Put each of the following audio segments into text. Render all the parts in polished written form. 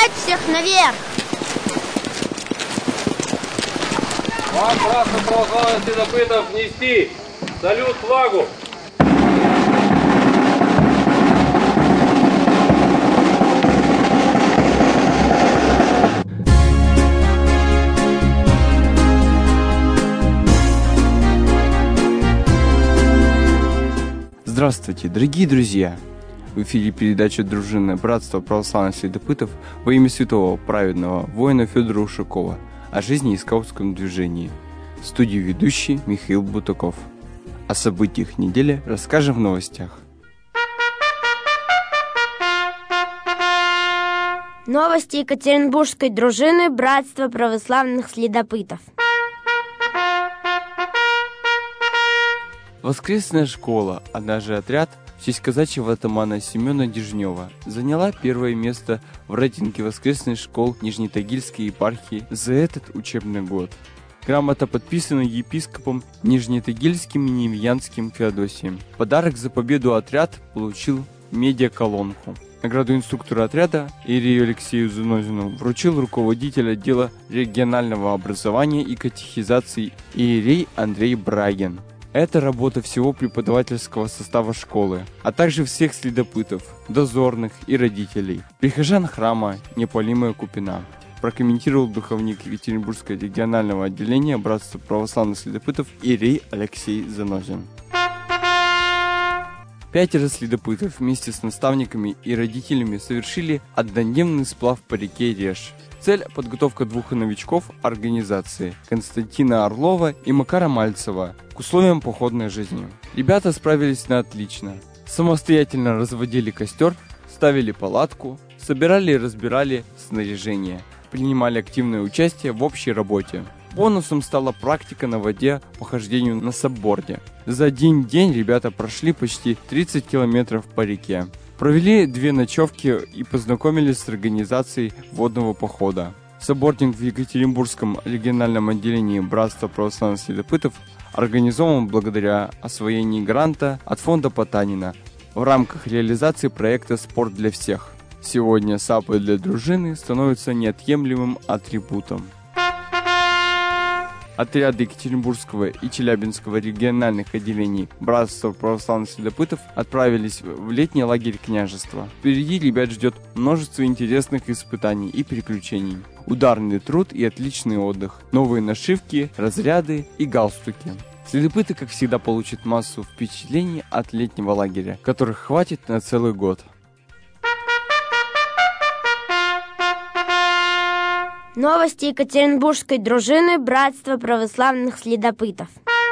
Поднять всех наверх! Вам, братство православных следопытов, внести салют флагу! Здравствуйте, дорогие друзья! В эфире передача «Дружинное братство православных следопытов» во имя святого праведного воина Федора Ушакова о жизни и скаутском движении. В студии ведущий Михаил Бутаков. О событиях недели расскажем в новостях. Новости Екатеринбургской дружины братства православных следопытов. Воскресная школа, а даже отряд в честь казачьего атамана Семена Дежнева заняла первое место в рейтинге воскресных школ Нижнетагильской епархии за этот учебный год. Грамота подписана епископом Нижнетагильским и Невьянским Феодосием. Подарок за победу отряд получил медиаколонку. Награду инструктора отряда иерею Алексею Занозину вручил руководитель отдела регионального образования и катехизации иерей Андрей Брагин. Это работа всего преподавательского состава школы, а также всех следопытов, дозорных и родителей, прихожан храма Неопалимая Купина, прокомментировал духовник Екатеринбургского регионального отделения Братства православных следопытов иерей Алексей Занозин. 5 следопытов вместе с наставниками и родителями совершили однодневный сплав по реке Реж. Цель – подготовка 2 новичков организации – Константина Орлова и Макара Мальцева к условиям походной жизни. Ребята справились на отлично. Самостоятельно разводили костер, ставили палатку, собирали и разбирали снаряжение, принимали активное участие в общей работе. Бонусом стала практика на воде по хождению на сабборде. За один день ребята прошли почти 30 километров по реке. Провели 2 ночевки и познакомились с организацией водного похода. Саббординг в Екатеринбургском региональном отделении Братства православных следопытов организован благодаря освоению гранта от фонда Потанина в рамках реализации проекта «Спорт для всех». Сегодня САПы для дружины становятся неотъемлемым атрибутом. Отряды Екатеринбургского и Челябинского региональных отделений Братства православных следопытов отправились в летний лагерь княжества. Впереди ребят ждет множество интересных испытаний и приключений. Ударный труд и отличный отдых, новые нашивки, разряды и галстуки. Следопыты, как всегда, получат массу впечатлений от летнего лагеря, которых хватит на целый год. Новости Екатеринбургской дружины братства православных следопытов.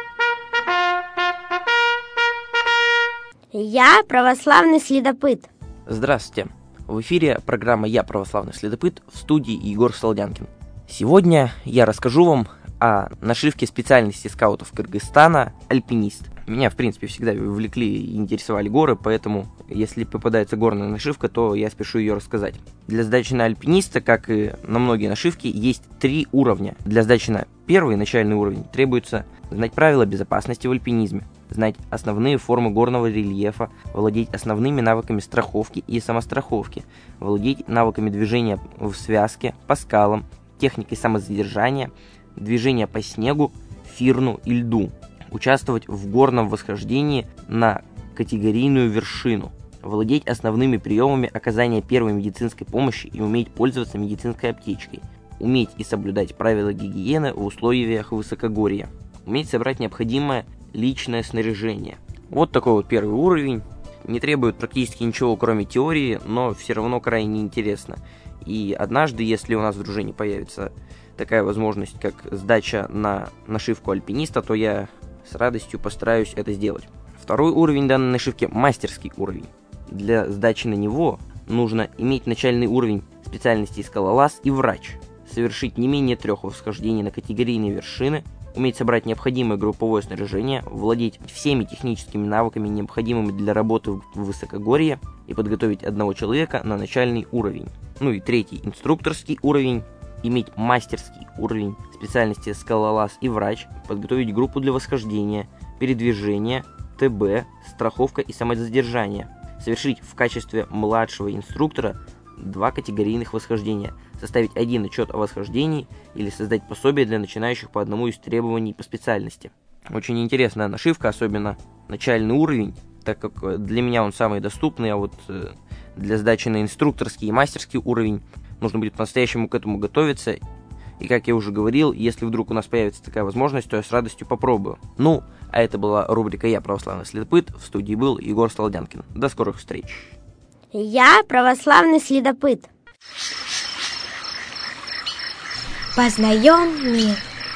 Я православный следопыт. Здравствуйте. В эфире программа «Я православный следопыт», в студии Егор Солодянкин. Сегодня я расскажу вам о нашивке специальности скаутов Кыргызстана «Альпинист». Меня, в принципе, всегда увлекли и интересовали горы, поэтому, если попадается горная нашивка, то я спешу ее рассказать. Для сдачи на альпиниста, как и на многие нашивки, есть 3 уровня. Для сдачи на первый, начальный уровень, требуется знать правила безопасности в альпинизме, знать основные формы горного рельефа, владеть основными навыками страховки и самостраховки, владеть навыками движения в связке, по скалам, техникой самозадержания, движения по снегу, фирну и льду, участвовать в горном восхождении на категорийную вершину, владеть основными приемами оказания первой медицинской помощи и уметь пользоваться медицинской аптечкой, уметь и соблюдать правила гигиены в условиях высокогорья, уметь собрать необходимое личное снаряжение. Вот такой вот первый уровень. Не требует практически ничего, кроме теории, но все равно крайне интересно. И однажды, если у нас в дружине появится такая возможность, как сдача на нашивку альпиниста, то я с радостью постараюсь это сделать. Второй уровень данной нашивки – мастерский уровень. Для сдачи на него нужно иметь начальный уровень специальностей скалолаз и врач, совершить не менее 3 восхождений на категорийные вершины, уметь собрать необходимое групповое снаряжение, владеть всеми техническими навыками, необходимыми для работы в высокогорье, и подготовить 1 человека на начальный уровень. Ну и 3-й инструкторский уровень. Иметь мастерский уровень специальности скалолаз и врач, подготовить группу для восхождения, передвижения, ТБ, страховка и самозадержание, совершить в качестве младшего инструктора 2 категорийных восхождения, составить один отчет о восхождении или создать пособие для начинающих по одному из требований по специальности. Очень интересная нашивка, особенно начальный уровень, так как для меня он самый доступный, а вот для сдачи на инструкторский и мастерский уровень нужно будет по-настоящему к этому готовиться. И как я уже говорил, если вдруг у нас появится такая возможность, то я с радостью попробую. Ну, а это была рубрика «Я православный следопыт». В студии был Егор Солодянкин. До скорых встреч. Я православный следопыт. Познаем мир.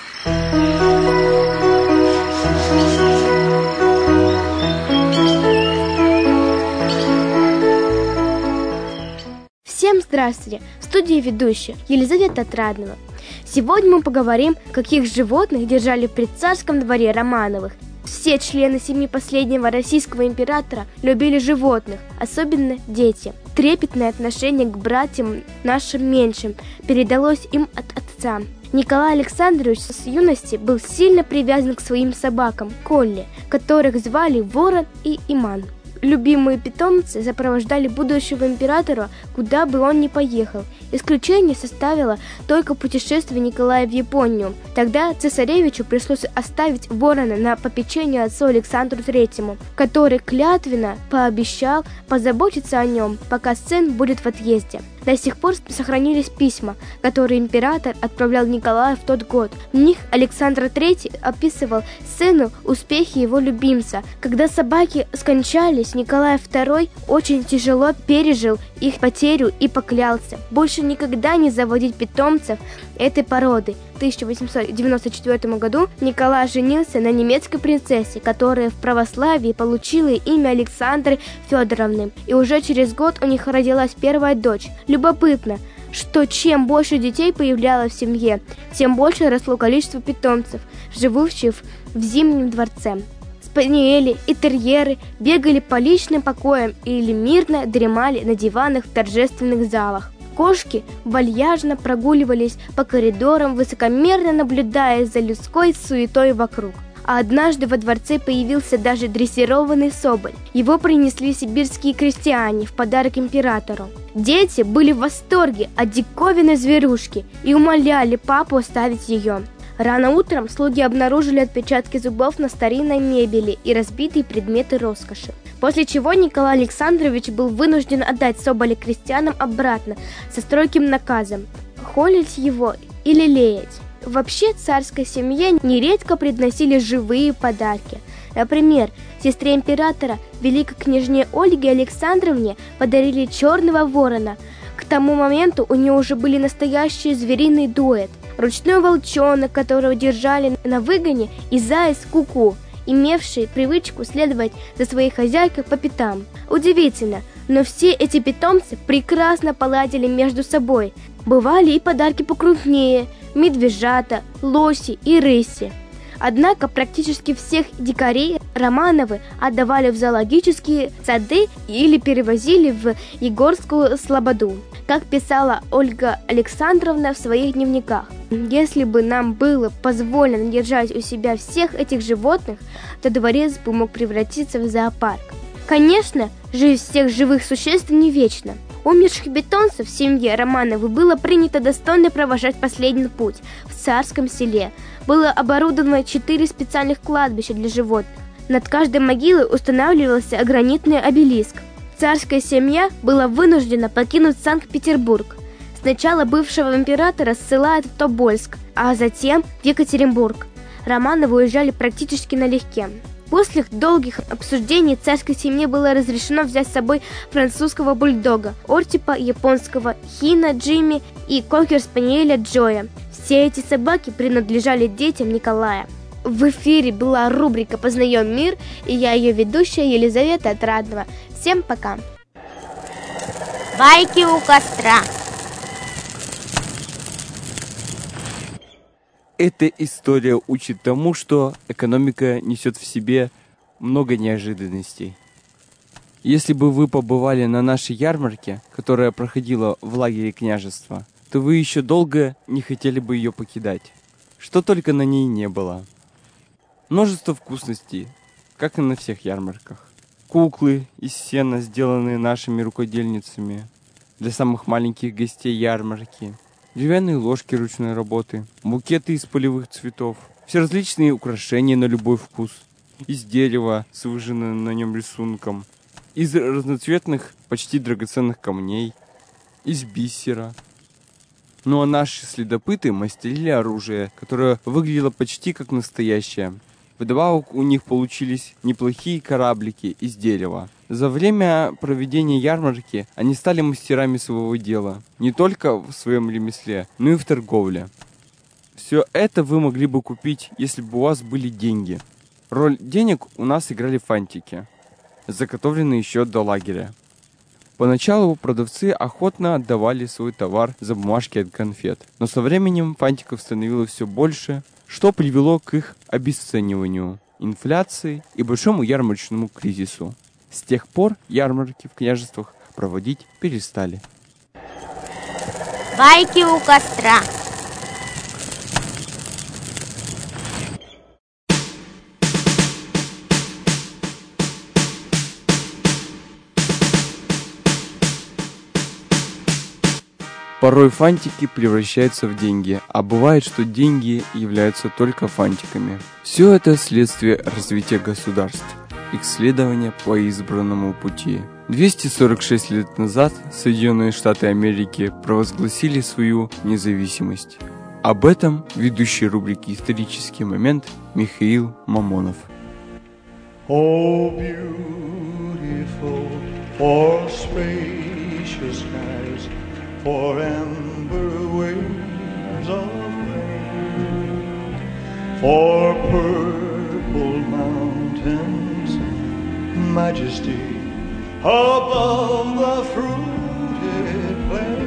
Всем здравствуйте! В студии ведущая Елизавета Отрадного. Сегодня мы поговорим, каких животных держали при царском дворе Романовых. Все члены семьи последнего российского императора любили животных, особенно дети. Трепетное отношение к братьям нашим меньшим передалось им от отца. Николай Александрович с юности был сильно привязан к своим собакам Колли, которых звали Ворон и Иман. Любимые питомцы сопровождали будущего императора, куда бы он ни поехал. Исключение составило только путешествие Николая в Японию. Тогда цесаревичу пришлось оставить Ворона на попечение отцу Александру III, который клятвенно пообещал позаботиться о нем, пока сын будет в отъезде. До сих пор сохранились письма, которые император отправлял Николаю в тот год. В них Александр III описывал сыну успехи его любимца. Когда собаки скончались, Николай II очень тяжело пережил их потерю и поклялся больше никогда не заводить питомцев этой породы. В 1894 году Николай женился на немецкой принцессе, которая в православии получила имя Александры Федоровны, и уже через год у них родилась первая дочь. Любопытно, что чем больше детей появлялось в семье, тем больше росло количество питомцев, живущих в Зимнем дворце. Спаниели и терьеры бегали по личным покоям или мирно дремали на диванах в торжественных залах. Кошки вальяжно прогуливались по коридорам, высокомерно наблюдая за людской суетой вокруг. А однажды во дворце появился даже дрессированный соболь. Его принесли сибирские крестьяне в подарок императору. Дети были в восторге от диковинной зверушки и умоляли папу оставить ее. Рано утром слуги обнаружили отпечатки зубов на старинной мебели и разбитые предметы роскоши. После чего Николай Александрович был вынужден отдать соболя крестьянам обратно со строгим наказом – холить его или лелеять. Вообще царской семье нередко приносили живые подарки. Например, сестре императора, великой княжне Ольге Александровне, подарили черного ворона. К тому моменту у нее уже были настоящие звериный дуэт. Ручной волчонок, которого держали на выгоне, и заяц Ку-ку, имевший привычку следовать за своей хозяйкой по пятам. Удивительно, но все эти питомцы прекрасно поладили между собой. Бывали и подарки покрупнее – медвежата, лоси и рыси. Однако практически всех дикарей Романовы отдавали в зоологические сады или перевозили в Егорскую слободу. Как писала Ольга Александровна в своих дневниках: «Если бы нам было позволено держать у себя всех этих животных, то дворец бы мог превратиться в зоопарк». Конечно, жизнь всех живых существ не вечна. Умерших питомцев в семье Романовых было принято достойно провожать последний путь в царском селе. Было оборудовано 4 специальных кладбища для животных. Над каждой могилой устанавливался гранитный обелиск. Царская семья была вынуждена покинуть Санкт-Петербург. Сначала бывшего императора ссылают в Тобольск, а затем в Екатеринбург. Романовы уезжали практически налегке. После долгих обсуждений царской семье было разрешено взять с собой французского бульдога Ортипа, японского Хина Джимми и кокер-спаниеля Джоя. Все эти собаки принадлежали детям Николая. В эфире была рубрика «Познаем мир», и я ее ведущая Елизавета Отрадного. Всем пока! Байки у костра. Эта история учит тому, что экономика несет в себе много неожиданностей. Если бы вы побывали на нашей ярмарке, которая проходила в лагере княжества, то вы еще долго не хотели бы ее покидать. Что только на ней не было. Множество вкусностей, как и на всех ярмарках. Куклы из сена, сделанные нашими рукодельницами. для самых маленьких гостей ярмарки, деревянные ложки ручной работы, букеты из полевых цветов, все различные украшения на любой вкус, из дерева с выжженным на нем рисунком, из разноцветных, почти драгоценных камней, из бисера. Ну а наши следопыты мастерили оружие, которое выглядело почти как настоящее. Вдобавок у них получились неплохие кораблики из дерева. За время проведения ярмарки они стали мастерами своего дела, не только в своем ремесле, но и в торговле. Все это вы могли бы купить, если бы у вас были деньги. Роль денег у нас играли фантики, заготовленные еще до лагеря. Поначалу продавцы охотно отдавали свой товар за бумажки от конфет, но со временем фантиков становилось все больше, что привело к их обесцениванию, инфляции и большому ярмарочному кризису. С тех пор ярмарки в княжествах проводить перестали. Байки у костра. Порой фантики превращаются в деньги, а бывает, что деньги являются только фантиками. Все это следствие развития государств, их следования по избранному пути. 246 лет назад Соединенные Штаты Америки провозгласили свою независимость. Об этом ведущий рубрики «Исторический момент» Михаил Мамонов. Oh, beautiful, for spacious skies, for amber waves of rain, for purple mountains, majesty above the fruited plain.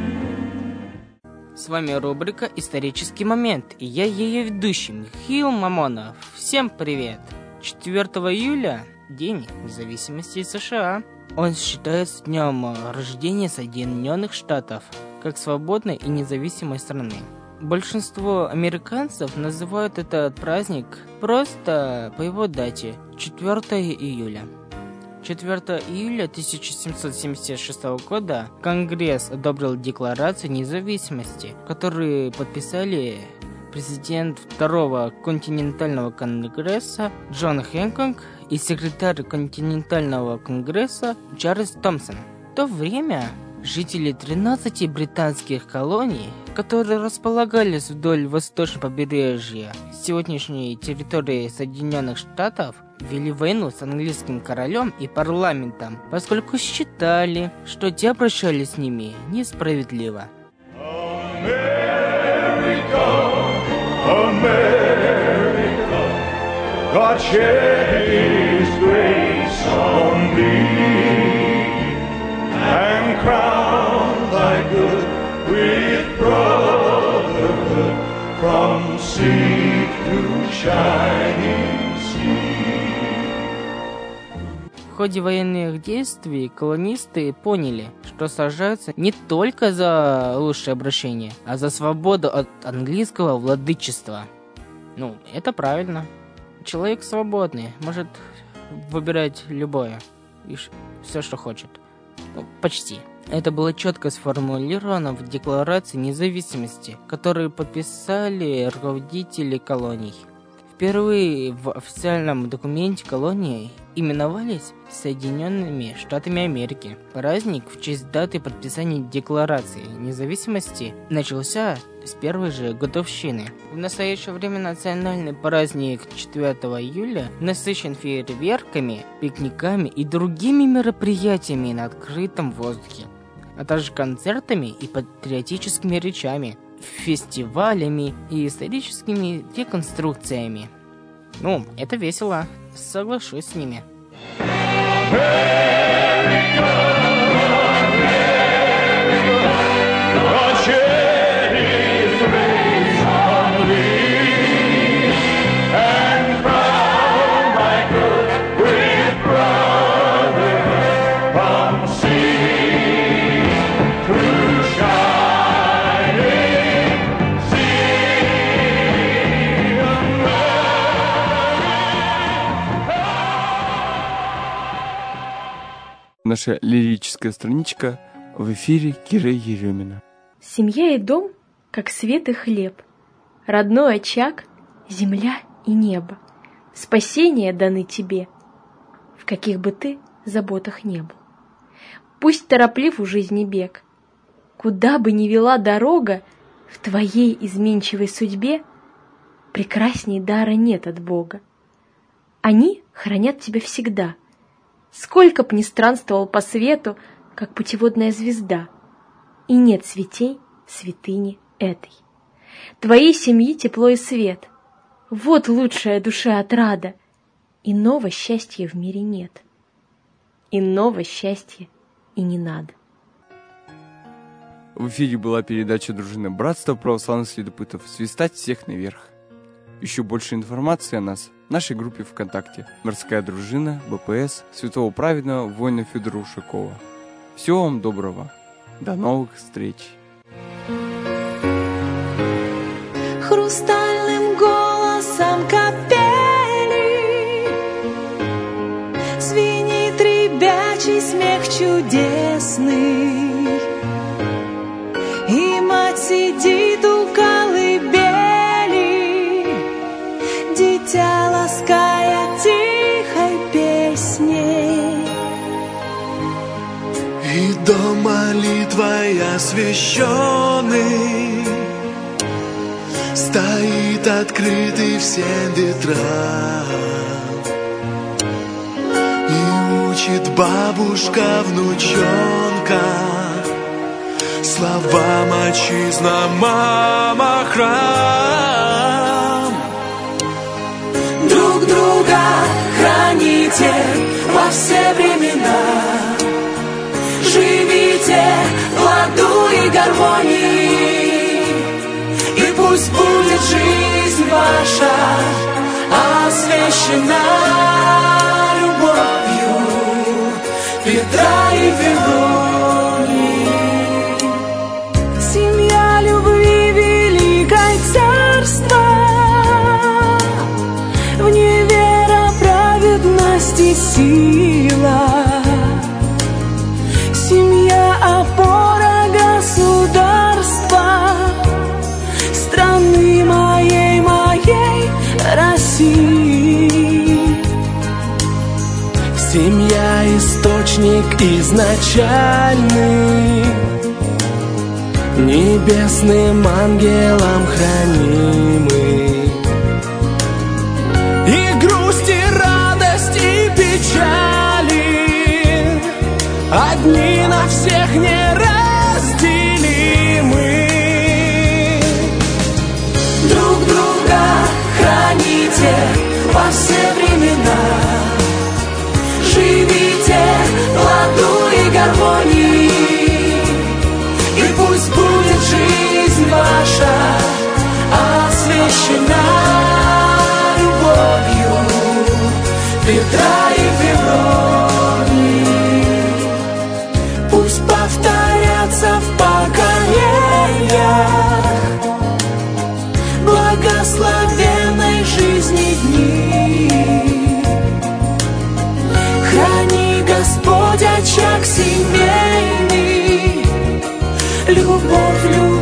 С вами рубрика «Исторический момент» и я ее ведущий Михаил Мамонов. Всем привет! 4 июля – День независимости США. Он считается днем рождения Соединенных Штатов, как свободной и независимой страны. Большинство американцев называют этот праздник просто по его дате – 4 июля. 4 июля 1776 года Конгресс одобрил Декларацию независимости, которую подписали президент Второго континентального конгресса Джон Хэнкок и секретарь континентального конгресса Чарльз Томпсон. В то время жители 13 британских колоний, которые располагались вдоль восточного побережья сегодняшней территории Соединенных Штатов, вели войну с английским королем и парламентом, поскольку считали, что те обращались с ними несправедливо. America, God shed His grace on thee, and crown thy good with brotherhood from sea to shining sea. В ходе военных действий колонисты поняли, что сражаются не только за лучшее обращение, а за свободу от английского владычества. Ну, это правильно. Человек свободный, может выбирать любое и все, что хочет. Ну, почти. Это было четко сформулировано в Декларации независимости, которую подписали руководители колоний. Впервые в официальном документе колонии именовались Соединенными Штатами Америки. Праздник в честь даты подписания Декларации независимости начался с первой же годовщины. В настоящее время национальный праздник 4 июля насыщен фейерверками, пикниками и другими мероприятиями на открытом воздухе, а также концертами и патриотическими речами, фестивалями и историческими реконструкциями. Ну, это весело, соглашусь с ними. Наша лирическая страничка В эфире Кира Еремина. Семья и дом, как свет и хлеб, родной очаг, земля и небо. Спасение даны тебе, в каких бы ты заботах не был. Пусть тороплив у жизни бег, куда бы ни вела дорога, в твоей изменчивой судьбе прекрасней дара нет от Бога. Они хранят тебя всегда, сколько б ни странствовал по свету, как путеводная звезда, и нет святей святыни этой. Твоей семьи тепло и свет, вот лучшая душа отрада, иного счастья в мире нет, иного счастья и не надо. В эфире была передача «Дружина Братства православных следопытов. Свистать всех наверх». Еще больше информации о нас в нашей группе ВКонтакте «Морская дружина БПС Святого Праведного воина Федора Ушакова». Всего вам доброго. До новых встреч. Хрустальным голосом капели звенит ребячий смех чудесный, и мать сидит у колыбели, дитя лаская тихой песней. И дом молитвой освященный стоит открытый всем ветрам, и учит бабушка внучонка словам отчизна, мама, храм. Друг друга храните во все времена, живите в ладу и гармонии, и пусть будет жизнь ваша освящена любовью Петра и Февронии. Семья любви великой царства, в ней вера, праведность и сила. Семья опора государства, страны моей России. Семья источник изначальный, небесным ангелом хранимый. И грусть, и радость, и печали одни на всех неразделимы. Друг друга храните во все времена, живите в ладу и гармонии, и пусть будет жизнь ваша освящена любовью Петра и Февронии. Пусть повторятся в поколениях благословенной жизни дни. Храни, Господь, очаг семейный, любовь,